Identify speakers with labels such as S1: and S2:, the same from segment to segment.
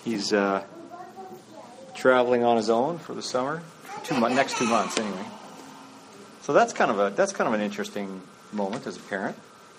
S1: He's traveling on his own for the summer, next 2 months anyway. So that's kind of an interesting moment as a parent.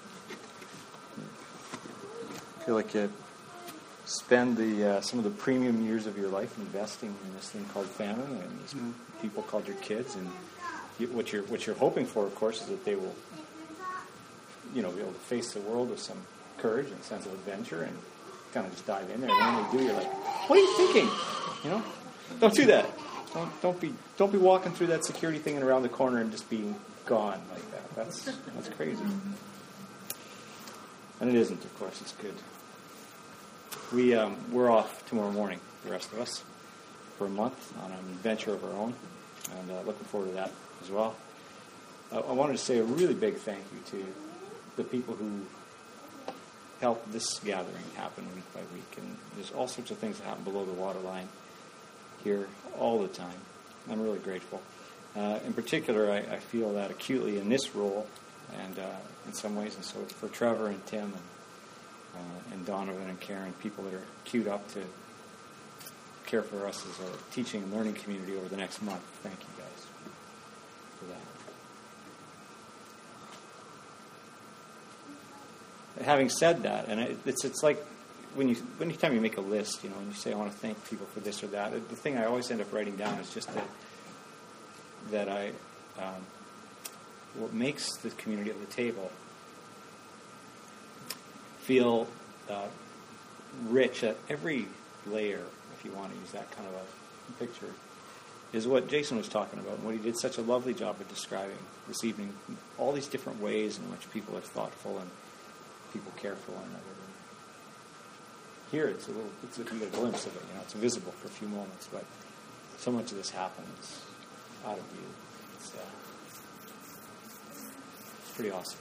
S1: I feel like you spend some of the premium years of your life investing in this thing called family and these people called your kids, and what you're hoping for, of course, is that they will, be able to face the world with some courage and sense of adventure and kind of just dive in there. And when they do, you're like, "What are you thinking? Don't do that. Don't be walking through that security thing and around the corner and just being gone like that. That's crazy." And it isn't, of course. It's good. We're off tomorrow morning, the rest of us, for a month on an adventure of our own, and looking forward to that as well. I wanted to say a really big thank you to the people who helped this gathering happen week by week. And there's all sorts of things that happen below the waterline here all the time. I'm really grateful. In particular, I feel that acutely in this role, and in some ways, and so for Trevor and Tim and Donovan and Karen, people that are queued up to care for us as a teaching and learning community over the next month. Thank you guys for that. Having said that, and it's like anytime you make a list, and you say I want to thank people for this or that, the thing I always end up writing down is just that what makes the community at the table feel rich at every layer, if you want to use that kind of a picture, is what Jason was talking about, and what he did such a lovely job of describing this evening, all these different ways in which people are thoughtful and people care for one another. Here, you get a glimpse of it. It's visible for a few moments, but so much of this happens out of view. It's pretty awesome.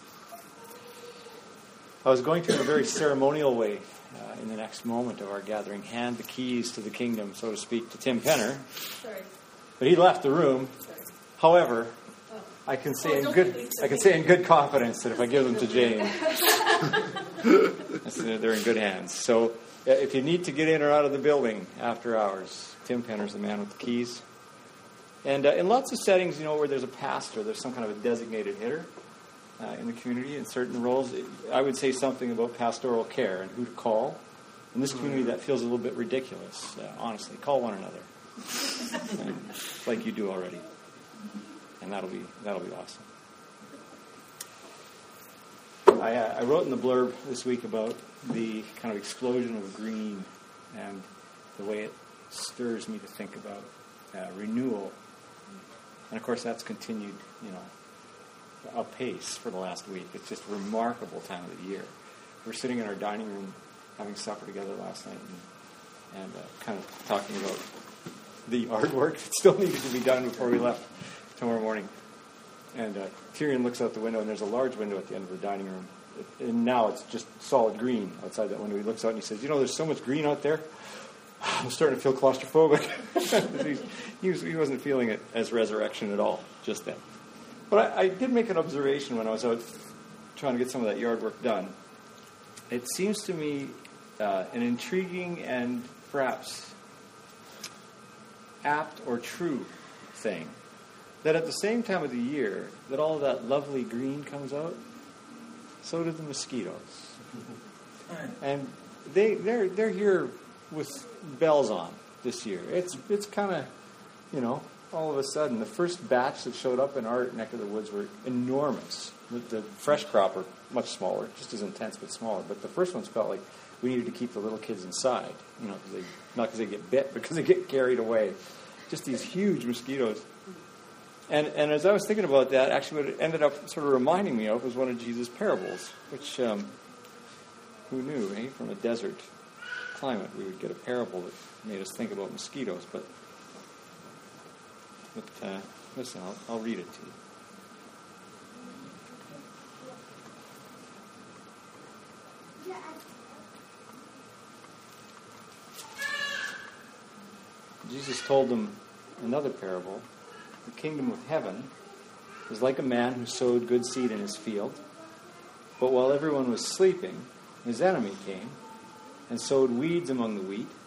S1: I was going to, in a very ceremonial way, in the next moment of our gathering, hand the keys to the kingdom, so to speak, to Tim Penner.
S2: Sorry.
S1: But he left the room.
S2: Sorry.
S1: However, I can say in good confidence that if I give them to Jane, they're in good hands. So if you need to get in or out of the building after hours, Tim Penner's the man with the keys. And in lots of settings, where there's a pastor, there's some kind of a designated hitter in the community in certain roles. I would say something about pastoral care and who to call. In this community, that feels a little bit ridiculous, honestly. Call one another, like you do already. And that'll be awesome. I wrote in the blurb this week about the kind of explosion of green and the way it stirs me to think about renewal. And of course, that's continued, apace for the last week. It's just a remarkable time of the year. We're sitting in our dining room having supper together last night and kind of talking about the yard work that still needed to be done before we left tomorrow morning. And Tyrion looks out the window, and there's a large window at the end of the dining room. And now it's just solid green outside that window. He looks out and he says, there's so much green out there. I'm starting to feel claustrophobic. He wasn't feeling it as resurrection at all just then. But I did make an observation when I was out trying to get some of that yard work done. It seems to me an intriguing and perhaps apt or true thing that at the same time of the year that all of that lovely green comes out, so do the mosquitoes. And they're here with bells on this year. It's kind of, all of a sudden, the first batch that showed up in our neck of the woods were enormous. The fresh crop are much smaller, just as intense but smaller. But the first ones felt like we needed to keep the little kids inside, not because they get bit, but because they get carried away. Just these huge mosquitoes. And as I was thinking about that, actually what it ended up sort of reminding me of was one of Jesus' parables, which, who knew, from a desert climate we would get a parable that made us think about mosquitoes. But listen, I'll read it to you. Jesus told them another parable. The kingdom of heaven is like a man who sowed good seed in his field. But while everyone was sleeping, his enemy came and sowed weeds among the wheat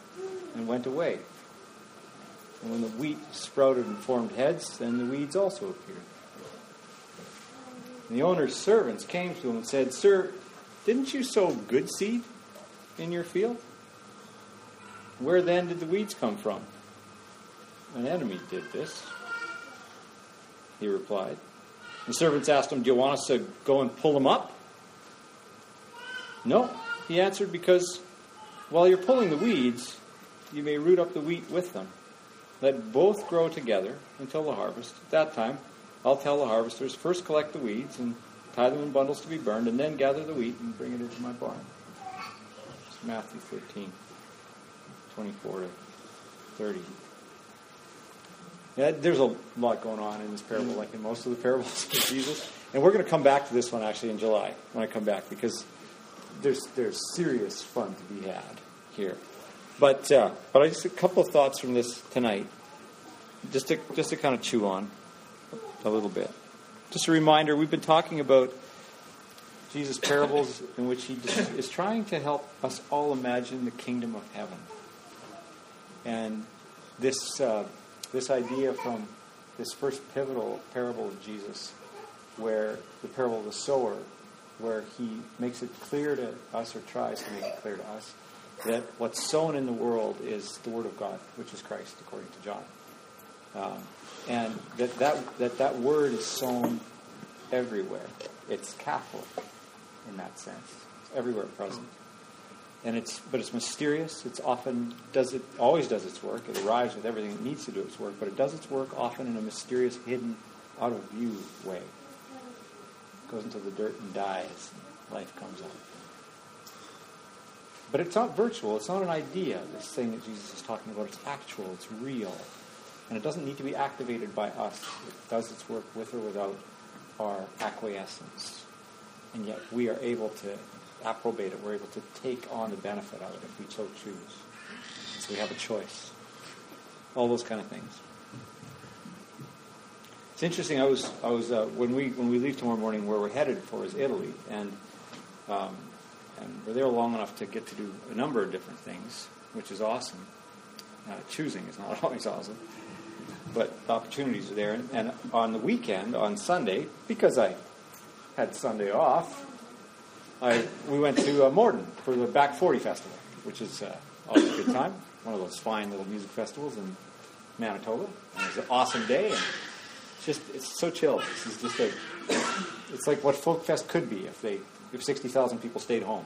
S1: and went away. And when the wheat sprouted and formed heads, then the weeds also appeared. And the owner's servants came to him and said, "Sir, didn't you sow good seed in your field? Where then did the weeds come from?" "An enemy did this," he replied. The servants asked him, "Do you want us to go and pull them up?" "No," he answered, "because while you're pulling the weeds, you may root up the wheat with them. Let both grow together until the harvest. At that time, I'll tell the harvesters, first collect the weeds and tie them in bundles to be burned, and then gather the wheat and bring it into my barn." It's Matthew 13, 24 to 30. Yeah, there's a lot going on in this parable, like in most of the parables of Jesus. And we're going to come back to this one actually in July when I come back, because there's serious fun to be had here. But I just a couple of thoughts from this tonight, just to kind of chew on a little bit. Just a reminder, we've been talking about Jesus' parables in which he is trying to help us all imagine the kingdom of heaven. And this idea from this first pivotal parable of Jesus, where the parable of the sower, where he makes it clear to us, or tries to make it clear to us, that what's sown in the world is the Word of God, which is Christ, according to John. And that Word is sown everywhere. It's Catholic in that sense. It's everywhere present. But it's mysterious. It's always does its work. It arrives with everything it needs to do its work, but it does its work often in a mysterious, hidden, out of view way. It goes into the dirt and dies, and life comes up. But it's not virtual. It's not an idea, this thing that Jesus is talking about. It's actual. It's real. And it doesn't need to be activated by us. It does its work with or without our acquiescence. And yet we are able to approbate it. We're able to take on the benefit of it if we so choose. So we have a choice. All those kind of things. It's interesting. I was when we leave tomorrow morning, where we're headed for is Italy, and we're there long enough to get to do a number of different things, which is awesome. Choosing is not always awesome, but the opportunities are there. And on the weekend, on Sunday, because I had Sunday off, we went to Morden for the Back 40 Festival, which is always a good time. One of those fine little music festivals in Manitoba. And it was an awesome day, and it's so chill. It's like what Folk Fest could be if 60,000 people stayed home.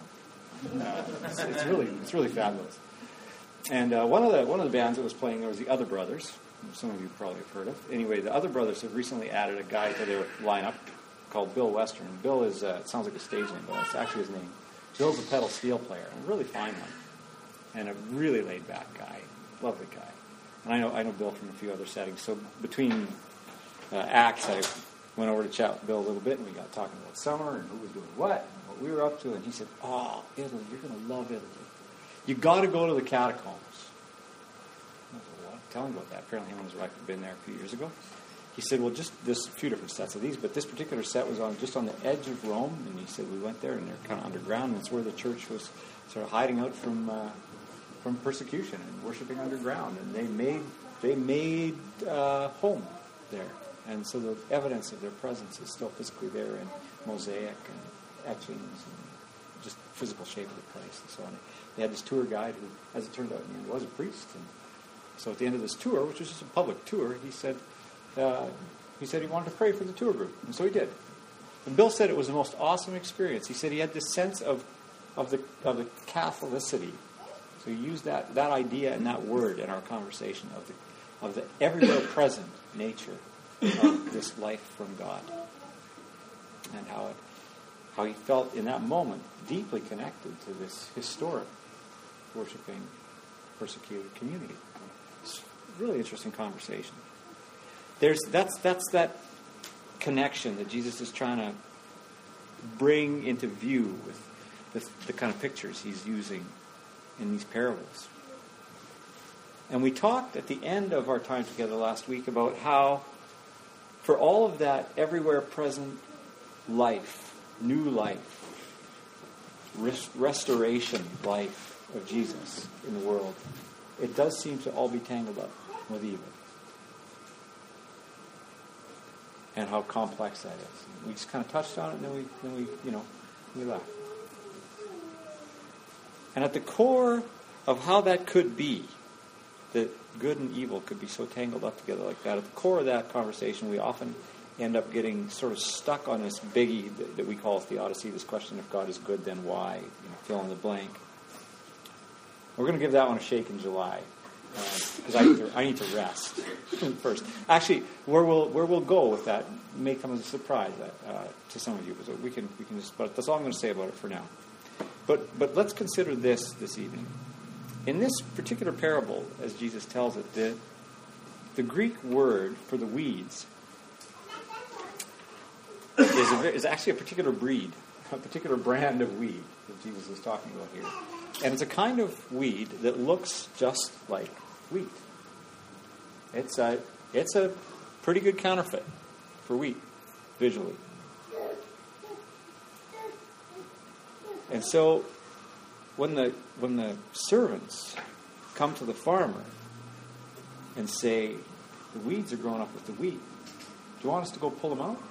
S1: It's really fabulous. And one of the bands that was playing there was the Other Brothers. Some of you probably have heard of. Anyway, the Other Brothers have recently added a guy to their lineup called Bill Western. Bill is it sounds like a stage name, but it's actually his name. Bill's a pedal steel player, and a really fine one, and a really laid back guy, lovely guy. And I know Bill from a few other settings. So between acts, I went over to chat with Bill a little bit, and we got talking about summer and who was doing what and what we were up to. And he said, "Oh, Italy, you're going to love Italy. You got to go to the catacombs." I said, "What?" Tell him about that. Apparently, him and his wife had been there a few years ago. He said, "Well, there's a few different sets of these, but this particular set was just on the edge of Rome." And he said, "We went there, and they're kind of underground. And it's where the church was sort of hiding out from persecution and worshiping underground. And they made home there. And so the evidence of their presence is still physically there in mosaic and etchings and just physical shape of the place and so on." They had this tour guide who, as it turned out, he was a priest. And so at the end of this tour, which was just a public tour, he said he wanted to pray for the tour group. And so he did. And Bill said it was the most awesome experience. He said he had this sense of the Catholicity. So he used that idea and that word in our conversation of the everywhere present nature of this life from God, and how he felt in that moment deeply connected to this historic worshiping persecuted community. It's a really interesting conversation. That's that connection that Jesus is trying to bring into view with the kind of pictures he's using in these parables. And we talked at the end of our time together last week about how, for all of that everywhere present life, new life, restoration life of Jesus in the world, it does seem to all be tangled up with evil. And how complex that is. We just kind of touched on it, and then we left. And at the core of how that could be, that good and evil could be so tangled up together like that, at the core of that conversation, we often end up getting sort of stuck on this biggie that we call theodicy, this question, if God is good, then why? Fill in the blank. We're going to give that one a shake in July, because I need to rest first. Actually, where we'll go with that may come as a surprise to some of you, but we can just. But that's all I'm going to say about it for now. But let's consider this evening. In this particular parable, as Jesus tells it, the Greek word for the weeds is actually a particular breed, a particular brand of weed that Jesus is talking about here. And it's a kind of weed that looks just like wheat. It's a pretty good counterfeit for wheat, visually. And so when the servants come to the farmer and say, the weeds are growing up with the wheat, do you want us to go pull them out?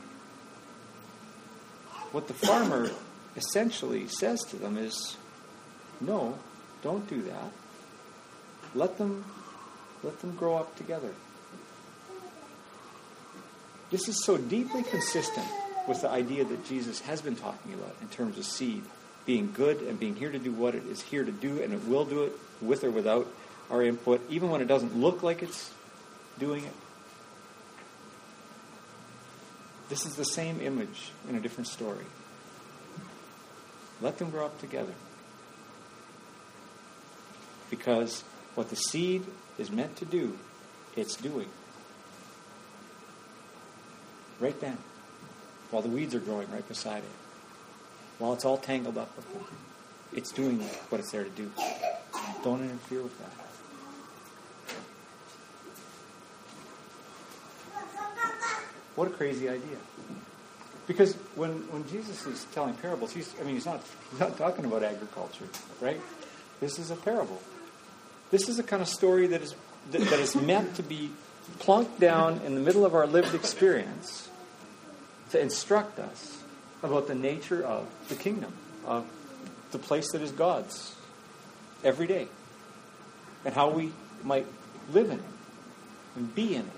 S1: What the farmer essentially says to them is, no, don't do that. Let them grow up together. This is so deeply consistent with the idea that Jesus has been talking about in terms of seed being good and being here to do what it is here to do, and it will do it with or without our input, even when it doesn't look like it's doing it. This is the same image in a different story. Let them grow up together. Because what the seed is meant to do, it's doing. Right then. While the weeds are growing right beside it. While it's all tangled up with them. It's doing what it's there to do. Don't interfere with that. What a crazy idea. Because when Jesus is telling parables, he's not talking about agriculture, right? This is a parable. This is a kind of story that is meant to be plunked down in the middle of our lived experience to instruct us about the nature of the kingdom, of the place that is God's every day, and how we might live in it and be in it.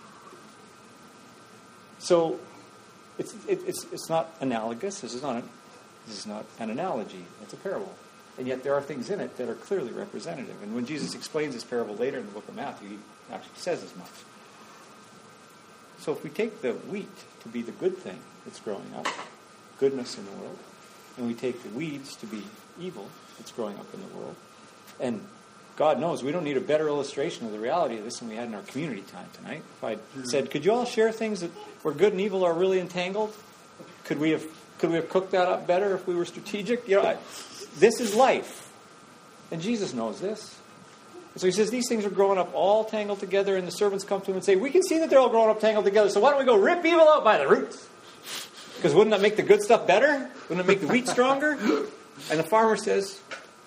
S1: So it's not analogous. This is not an analogy. It's a parable. And yet there are things in it that are clearly representative. And when Jesus explains this parable later in the book of Matthew, he actually says as much. So if we take the wheat to be the good thing that's growing up, goodness in the world, and we take the weeds to be evil that's growing up in the world, and God knows we don't need a better illustration of the reality of this than we had in our community time tonight. If I said, could you all share things where good and evil are really entangled? Could we have cooked that up better if we were strategic? This is life. And Jesus knows this. And so he says these things are growing up all tangled together, and the servants come to him and say, we can see that they're all growing up tangled together, so why don't we go rip evil out by the roots? Because wouldn't that make the good stuff better? Wouldn't it make the wheat stronger? And the farmer says,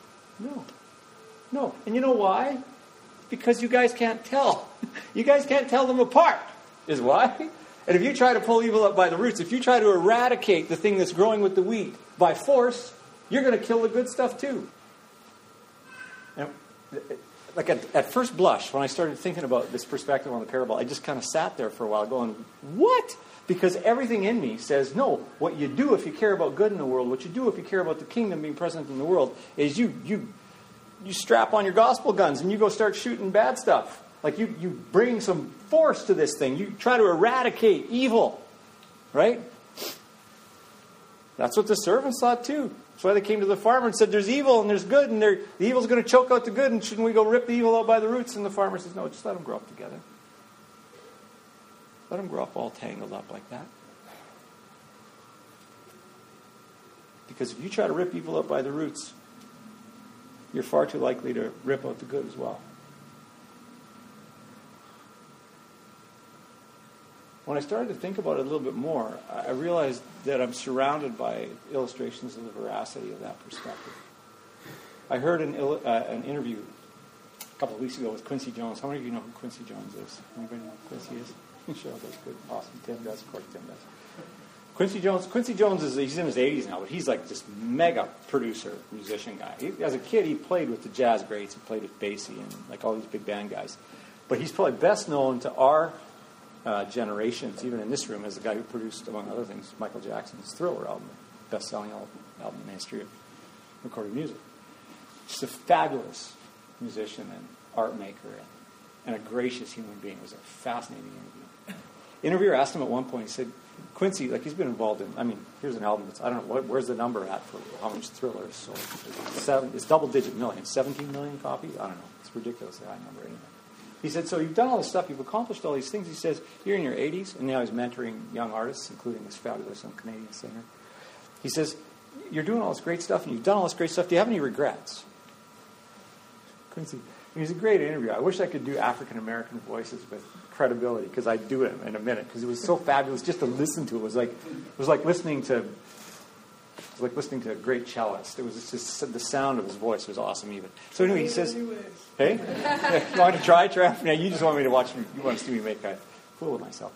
S1: no. And you know why? Because you guys can't tell. You guys can't tell them apart, is why. And if you try to pull evil up by the roots, if you try to eradicate the thing that's growing with the wheat by force, you're going to kill the good stuff too. And like at first blush, when I started thinking about this perspective on the parable, I just kind of sat there for a while going, what? Because everything in me says, no, what you do if you care about good in the world, what you do if you care about the kingdom being present in the world, is you strap on your gospel guns and you go start shooting bad stuff. Like you bring some force to this thing. You try to eradicate evil. Right? That's what the servants thought too. That's why they came to the farmer and said, there's evil and there's good, and the evil's going to choke out the good, and shouldn't we go rip the evil out by the roots? And the farmer says, no, just let them grow up together. Let them grow up all tangled up like that. Because if you try to rip evil up by the roots, you're far too likely to rip out the good as well. When I started to think about it a little bit more, I realized that I'm surrounded by illustrations of the veracity of that perspective. I heard an interview couple of weeks ago with Quincy Jones. How many of you know who Quincy Jones is? Anybody know who Quincy is? Cheryl does. Good. Awesome. Tim does. Of course, Tim does. Quincy Jones he's in his 80s now, but he's like this mega producer, musician guy. As a kid, he played with the jazz greats. He played with Basie and like all these big band guys. But he's probably best known to our generations, even in this room, as the guy who produced, among other things, Michael Jackson's Thriller album, best-selling album in the history of recorded music. Just a fabulous musician and art maker and a gracious human being. It was a fascinating interviewer asked him at one point, he said, Quincy, like he's been involved in, here's an album that's, I don't know, where's the number at for how much Thriller is sold? It's double-digit millions, 17 million copies? I don't know. It's a ridiculously high number anyway. He said, so you've done all this stuff, you've accomplished all these things. He says, you're in your 80s, and now he's mentoring young artists, including this fabulous young Canadian singer. He says, you're doing all this great stuff, and you've done all this great stuff. Do you have any regrets? Quincy, he's a great interview. I wish I could do African-American voices with credibility, because I'd do it in a minute, because it was so fabulous just to listen to. It was like listening to a great cellist. It was just the sound of his voice was awesome even. So anyway, he says, hey, you want to try, Trav? Yeah, you just want me to watch me. You want to see me make a fool of myself.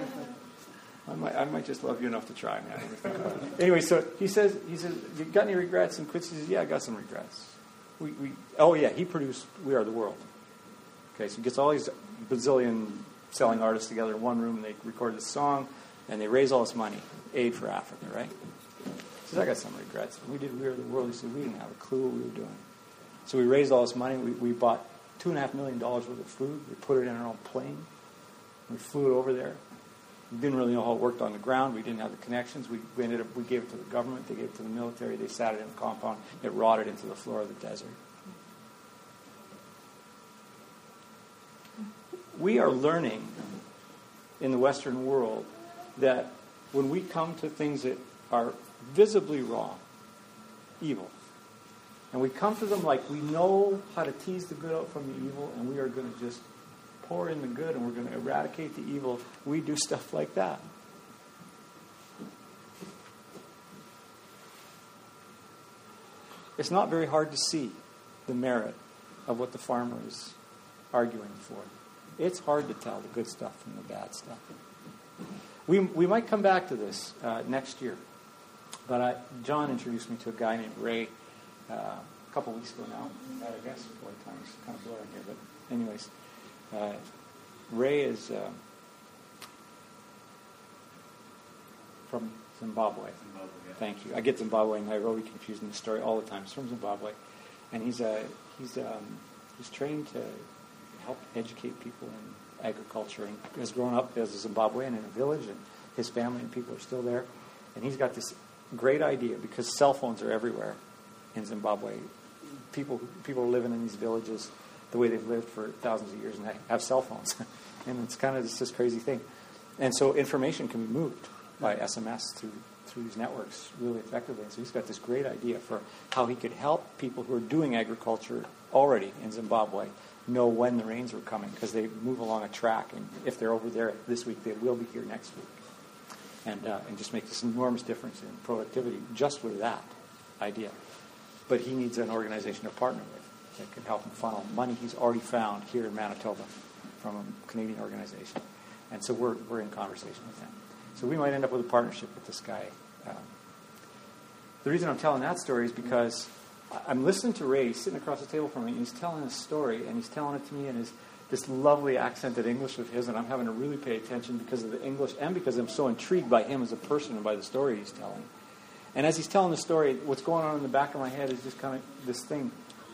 S1: I might just love you enough to try. Anyway, so he says, you got any regrets? And Quincy says, yeah, I got some regrets. He produced We Are the World. Okay, so he gets all these bazillion selling artists together in one room, and they record this song, and they raise all this money, aid for Africa, right? He says, I got some regrets. When we did We Are the World, he said, we didn't have a clue what we were doing. So we raised all this money. We bought $2.5 million worth of food. We put it in our own plane. We flew it over there. We didn't really know how it worked on the ground. We didn't have the connections. We gave it to the government. They gave it to the military. They sat it in a compound. It rotted into the floor of the desert. We are learning in the Western world that when we come to things that are visibly wrong, evil, and we come to them like we know how to tease the good out from the evil, and we are going to just pour in the good, and we're going to eradicate the evil, we do stuff like that. It's not very hard to see the merit of what the farmer is arguing for. It's hard to tell the good stuff from the bad stuff. We might come back to this next year. But John introduced me to a guy named Ray a couple weeks ago now. I guess boy, time's kind of blurring here. But anyways, Ray is from Zimbabwe. Yeah. Thank you. I get Zimbabwe and Nairobi confused in the story all the time. He's from Zimbabwe, and he's trained to help educate people in agriculture, and has grown up as a Zimbabwean in a village, and his family and people are still there. And he's got this great idea, because cell phones are everywhere in Zimbabwe. People are living in these villages the way they've lived for thousands of years, and they have cell phones. And it's kind of this crazy thing. And so information can be moved by SMS through these networks really effectively. And so he's got this great idea for how he could help people who are doing agriculture already in Zimbabwe know when the rains were coming, because they move along a track, and if they're over there this week, they will be here next week. And just make this enormous difference in productivity just with that idea. But he needs an organization to partner with that can help him funnel money he's already found here in Manitoba from a Canadian organization. And so we're in conversation with them. So we might end up with a partnership with this guy. The reason I'm telling that story is because I'm listening to Ray sitting across the table from me, and he's telling his story, and he's telling it to me in this lovely accented English of his, and I'm having to really pay attention because of the English and because I'm so intrigued by him as a person and by the story he's telling. And as he's telling the story, what's going on in the back of my head is just kind of this thing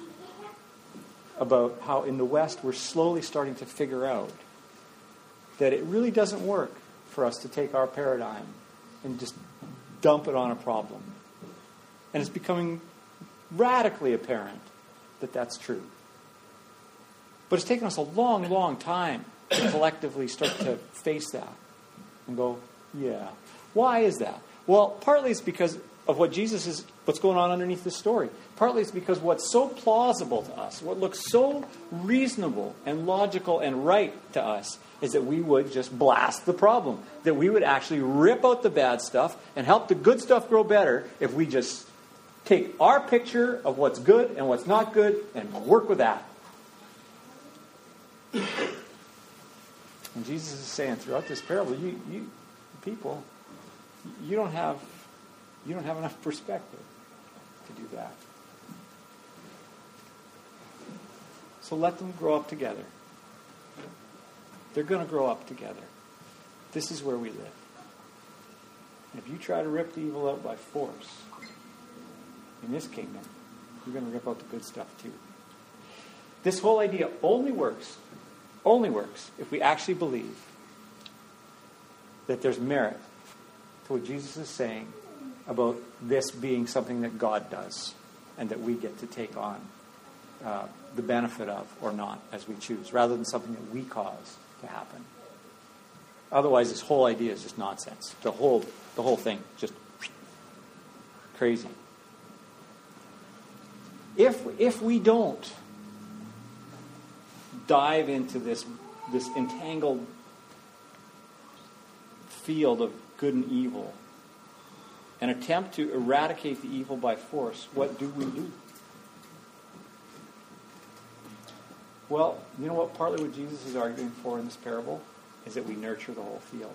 S1: about how in the West we're slowly starting to figure out that it really doesn't work for us to take our paradigm and just dump it on a problem. And it's becoming radically apparent that that's true. But it's taken us a long, long time to collectively start to face that and go, yeah. Why is that? Well, partly it's because of what's going on underneath the story. Partly it's because what's so plausible to us, what looks so reasonable and logical and right to us, is that we would just blast the problem. That we would actually rip out the bad stuff and help the good stuff grow better if we just take our picture of what's good and what's not good and work with that. And Jesus is saying throughout this parable, you people, you don't have enough perspective to do that. So let them grow up together. They're going to grow up together. This is where we live. And if you try to rip the evil out by force in this kingdom, you're going to rip out the good stuff too. This whole idea only works if we actually believe that there's merit to what Jesus is saying about this being something that God does and that we get to take on the benefit of or not as we choose, rather than something that we cause to happen. Otherwise, this whole idea is just nonsense. The whole thing, just crazy. If we don't dive into this entangled field of good and evil and attempt to eradicate the evil by force, what do we do? Well, you know what? Partly what Jesus is arguing for in this parable is that we nurture the whole field.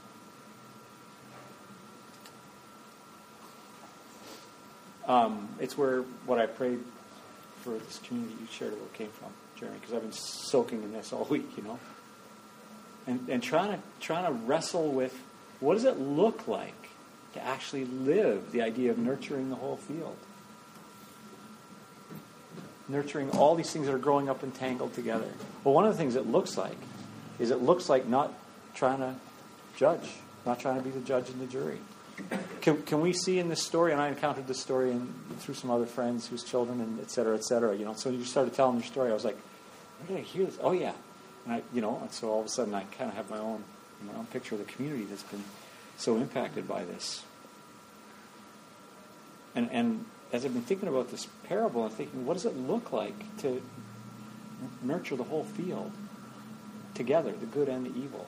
S1: It's where what I prayed for this community you shared about came from, Jeremy, because I've been soaking in this all week, and trying to wrestle with what does it look like to actually live the idea of nurturing the whole field. Nurturing all these things that are growing up entangled together. Well, one of the things it looks like is not trying to judge, not trying to be the judge and the jury. Can we see in this story, and I encountered this story through some other friends whose children, and et cetera, so you started telling your story, I was like, where did I hear this? Oh, yeah. And and so all of a sudden I kind of have my own picture of the community that's been so impacted by this. And as I've been thinking about this parable, I'm thinking, what does it look like to nurture the whole field together, the good and the evil?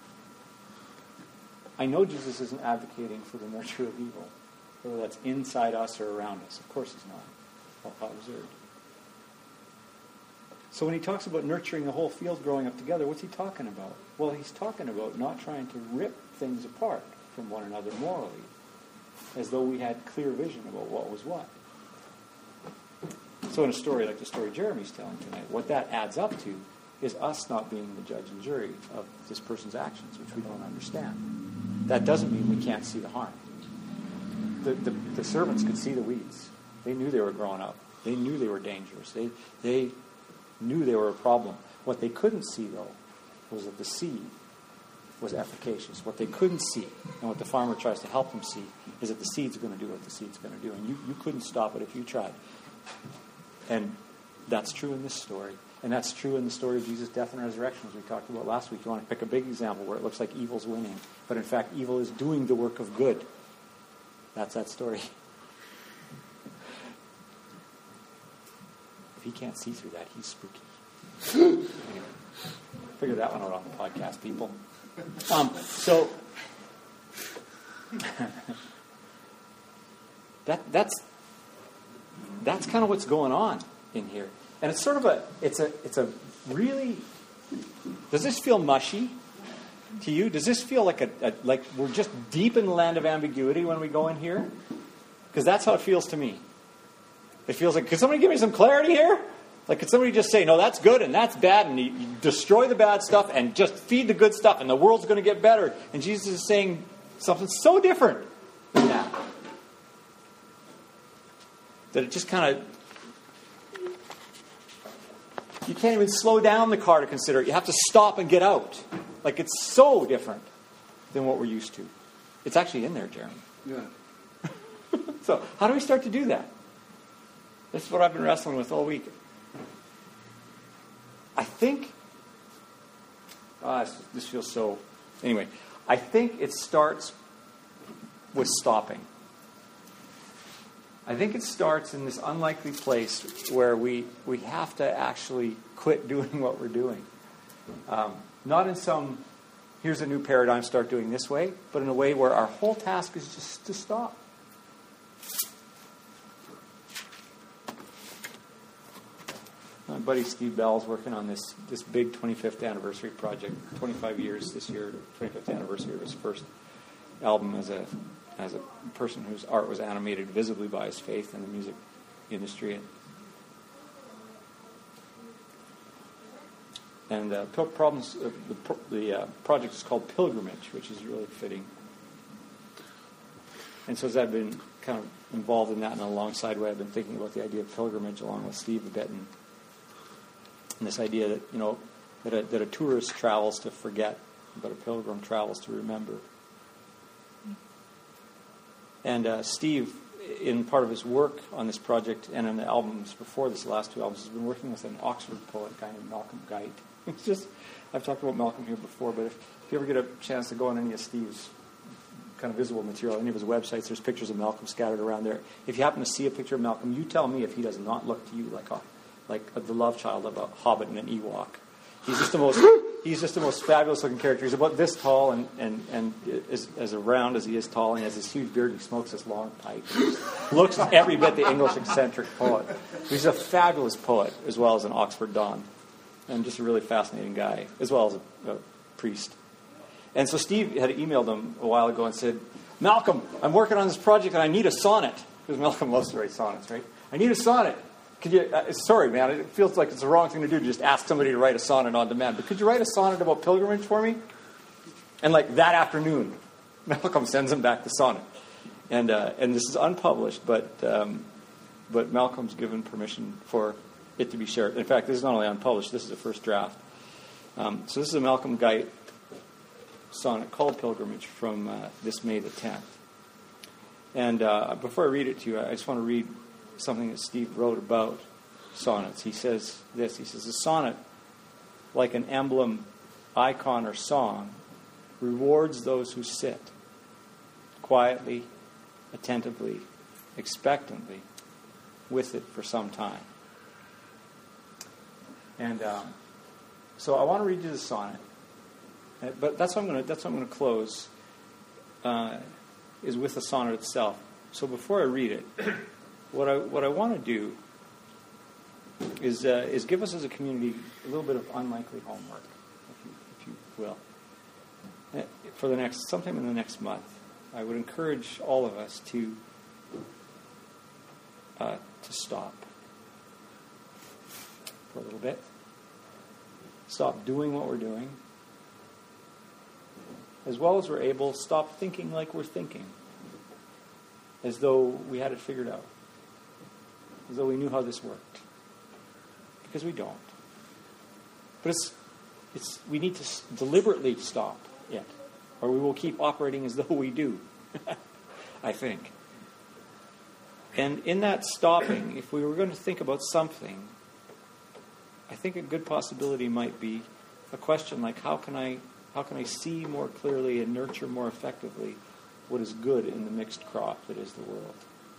S1: I know Jesus isn't advocating for the nurture of evil, whether that's inside us or around us. Of course he's not. How absurd. So when he talks about nurturing the whole field growing up together, what's he talking about? Well, he's talking about not trying to rip things apart from one another morally, as though we had clear vision about what was what. So in a story like the story Jeremy's telling tonight, what that adds up to is us not being the judge and jury of this person's actions, which we don't understand. That doesn't mean we can't see the harm. The servants could see the weeds. They knew they were growing up. They knew they were dangerous. They knew they were a problem. What they couldn't see, though, was that the seed was efficacious. What they couldn't see, and what the farmer tries to help them see, is that the seed's going to do what the seed's going to do. And you couldn't stop it if you tried. And that's true in this story. And that's true in the story of Jesus' death and resurrection, as we talked about last week. You want to pick a big example where it looks like evil's winning, but in fact evil is doing the work of good. That's that story. If he can't see through that, he's spooky. Anyway, figure that one out on the podcast, people. So that's kind of what's going on in here. And it's sort of it's a really, does this feel mushy to you? Does this feel like like we're just deep in the land of ambiguity when we go in here? Because that's how it feels to me. It feels like, could somebody give me some clarity here? Like, could somebody just say, no, that's good and that's bad, and you destroy the bad stuff and just feed the good stuff and the world's going to get better? And Jesus is saying something so different than that. That it just kind of, you can't even slow down the car to consider it. You have to stop and get out. Like, it's so different than what we're used to. It's actually in there, Jeremy.
S2: Yeah.
S1: So, how do we start to do that? This is what I've been wrestling with all week. I think, this feels so, anyway, I think it starts with stopping. I think it starts in this unlikely place where we have to actually quit doing what we're doing. Not in some, here's a new paradigm, start doing this way, but in a way where our whole task is just to stop. my buddy Steve Bell's working on this big 25th anniversary project. 25 years this year, 25th anniversary of his first album as a person whose art was animated visibly by his faith in the music industry. And the project is called Pilgrimage, which is really fitting. And so as I've been kind of involved in that in a alongside way, I've been thinking about the idea of pilgrimage along with Steve a bit, and this idea that, you know, that a tourist travels to forget, but a pilgrim travels to remember. And Steve, in part of his work on this project and in the albums before this, the last two albums, has been working with an Oxford poet, a guy named Malcolm Guite. It's just, I've talked about Malcolm here before, but if you ever get a chance to go on any of Steve's kind of visible material, any of his websites, there's pictures of Malcolm scattered around there. If you happen to see a picture of Malcolm, you tell me if he does not look to you like the love child of a hobbit and an Ewok. He's just the most fabulous looking character. He's about this tall and as round as he is tall, and he has this huge beard, and he smokes this long pipe. Looks every bit the English eccentric poet. He's a fabulous poet as well as an Oxford Don, and just a really fascinating guy, as well as a priest. And so Steve had emailed him a while ago and said, Malcolm, I'm working on this project and I need a sonnet. Because Malcolm loves to write sonnets, right? I need a sonnet. Could you, sorry, man, it feels like it's the wrong thing to do to just ask somebody to write a sonnet on demand. But could you write a sonnet about pilgrimage for me? And like that afternoon, Malcolm sends him back the sonnet. And this is unpublished, but Malcolm's given permission for it to be shared. In fact, this is not only unpublished, this is a first draft. So this is a Malcolm Guite sonnet called Pilgrimage from this May the 10th. And before I read it to you, I just want to read something that Steve wrote about sonnets. He says this, he says, a sonnet, like an emblem, icon, or song, rewards those who sit quietly, attentively, expectantly with it for some time. And so I want to read you the sonnet, but that's what I'm going to close, is with the sonnet itself. So before I read it, what I want to do is give us as a community a little bit of unlikely homework, if you will. For sometime in the next month, I would encourage all of us to stop for a little bit. Stop doing what we're doing. As well as we're able, stop thinking like we're thinking. As though we had it figured out. As though we knew how this worked. Because we don't. But we need to deliberately stop it. Or we will keep operating as though we do. I think. And in that stopping, if we were going to think about something, I think a good possibility might be a question like, how can I see more clearly and nurture more effectively what is good in the mixed crop that is the world?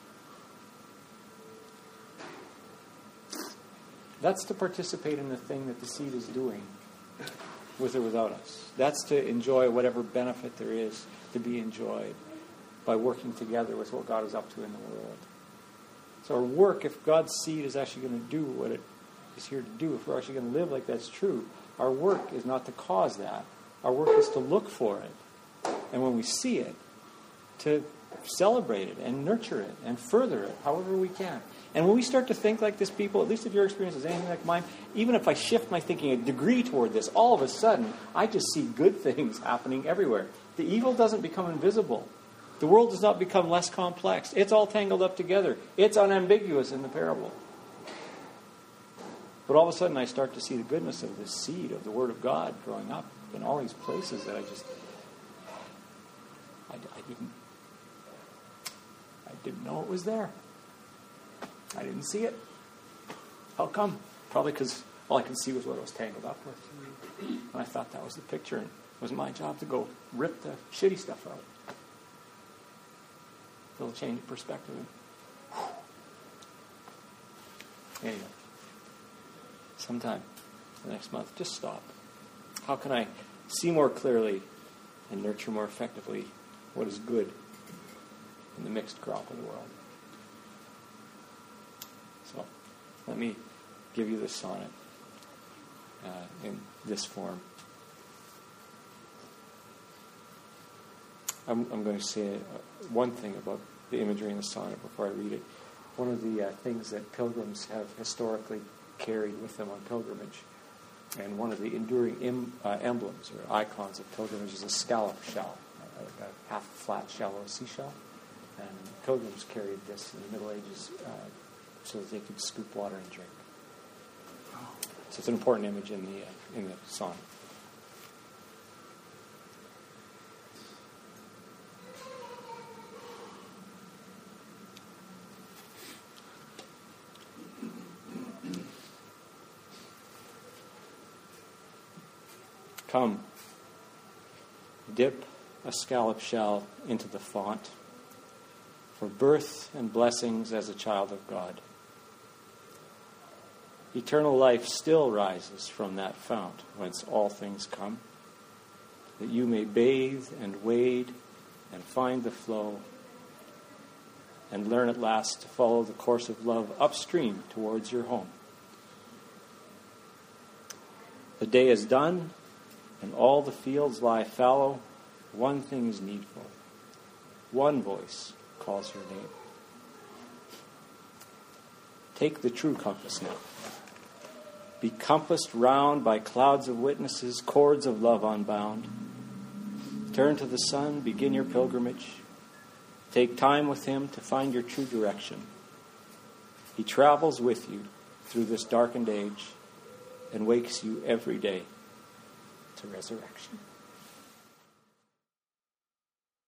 S1: That's to participate in the thing that the seed is doing, with or without us. That's to enjoy whatever benefit there is to be enjoyed by working together with what God is up to in the world. So our work, if God's seed is actually going to do what it is here to do, if we're actually going to live like that's true, our work is not to cause that. Our work is to look for it. And when we see it, to celebrate it and nurture it and further it however we can. And when we start to think like this, people, at least if your experience is anything like mine, even if I shift my thinking a degree toward this, all of a sudden, I just see good things happening everywhere. The evil doesn't become invisible. The world does not become less complex. It's all tangled up together. It's unambiguous in the parable. But all of a sudden, I start to see the goodness of this seed of the Word of God growing up in all these places that I didn't know it was there. I didn't see it. How come? Probably because all I could see was what I was tangled up with. And I thought that was the picture, and it was my job to go rip the shitty stuff out. A little change of perspective. Anyway, sometime the next month, just stop. How can I see more clearly and nurture more effectively what is good in the mixed crop of the world? So, let me give you the sonnet in this form. I'm going to say one thing about the imagery in the sonnet before I read it. One of the things that pilgrims have historically carried with them on pilgrimage, and one of the enduring emblems or icons of pilgrimage is a scallop shell, a half-flat shell of a seashell. And pilgrims carried this in the Middle Ages so that they could scoop water and drink. So it's an important image in the sonnet. Come, dip a scallop shell into the font for birth and blessings as a child of God. Eternal life still rises from that fount whence all things come, that you may bathe and wade and find the flow and learn at last to follow the course of love upstream towards your home. The day is done, and all the fields lie fallow. One thing is needful. One voice calls your name. Take the true compass now. Be compassed round by clouds of witnesses, cords of love unbound. Turn to the sun, begin your pilgrimage. Take time with him to find your true direction. He travels with you through this darkened age and wakes you every day to resurrection.